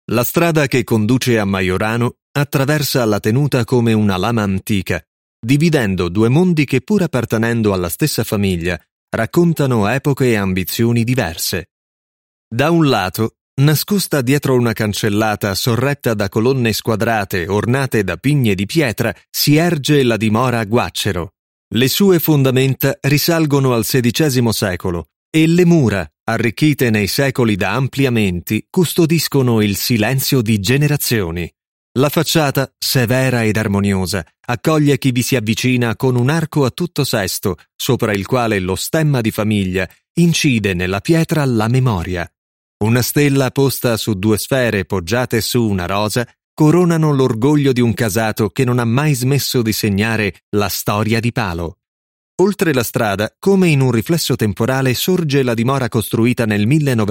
La strada che conduce a Majorano attraversa la tenuta come una lama antica, dividendo due mondi che, pur appartenendo alla stessa famiglia, raccontano epoche e ambizioni diverse. Da un lato, nascosta dietro una cancellata sorretta da colonne squadrate ornate da pigne di pietra, si erge la dimora Guacero. Le sue fondamenta risalgono al XVI secolo e le mura, arricchite nei secoli da ampliamenti, custodiscono il silenzio di generazioni. La facciata, severa ed armoniosa, accoglie chi vi si avvicina con un arco a tutto sesto, sopra il quale lo stemma di famiglia incide nella pietra la memoria. Una stella posta su due sfere poggiate su una rosa coronano l'orgoglio di un casato che non ha mai smesso di segnare la storia di Palo. Oltre la strada, come in un riflesso temporale, sorge la dimora costruita nel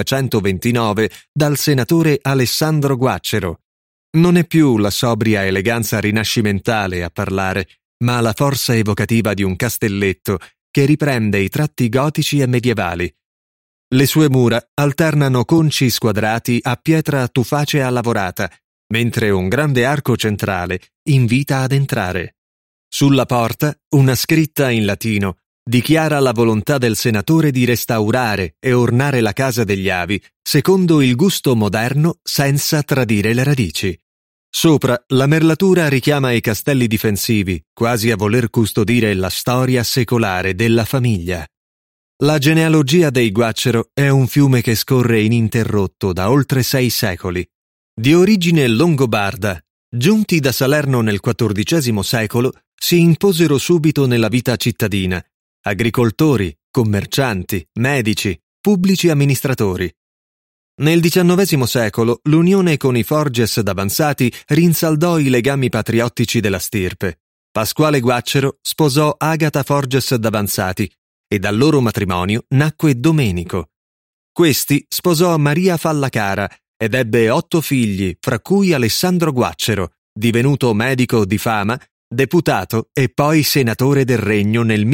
1929 dal senatore Alessandro Guacero. Non è più la sobria eleganza rinascimentale a parlare, ma la forza evocativa di un castelletto che riprende i tratti gotici e medievali. Le sue mura alternano conci squadrati a pietra tufacea lavorata, mentre un grande arco centrale invita ad entrare. Sulla porta, una scritta in latino dichiara la volontà del senatore di restaurare e ornare la casa degli avi secondo il gusto moderno senza tradire le radici. Sopra, la merlatura richiama i castelli difensivi, quasi a voler custodire la storia secolare della famiglia. La genealogia dei Guacero è un fiume che scorre ininterrotto da oltre 6 secoli. Di origine longobarda, giunti da Salerno nel XIV secolo, si imposero subito nella vita cittadina. Agricoltori, commercianti, medici, pubblici amministratori. Nel XIX secolo l'unione con i Forges d'Avanzati rinsaldò i legami patriottici della stirpe. Pasquale Guacero sposò Agata Forges d'Avanzati e dal loro matrimonio nacque Domenico. Questi sposò Maria Fallacara ed ebbe 8 figli, fra cui Alessandro Guacero, divenuto medico di fama, deputato e poi senatore del Regno nel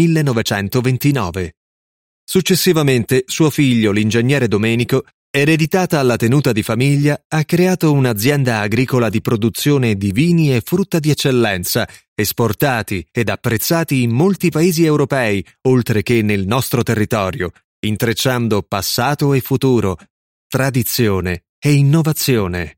1929. Successivamente suo figlio, l'ingegnere Domenico, ereditata alla tenuta di famiglia, ha creato un'azienda agricola di produzione di vini e frutta di eccellenza, esportati ed apprezzati in molti paesi europei, oltre che nel nostro territorio, intrecciando passato e futuro, tradizione e innovazione.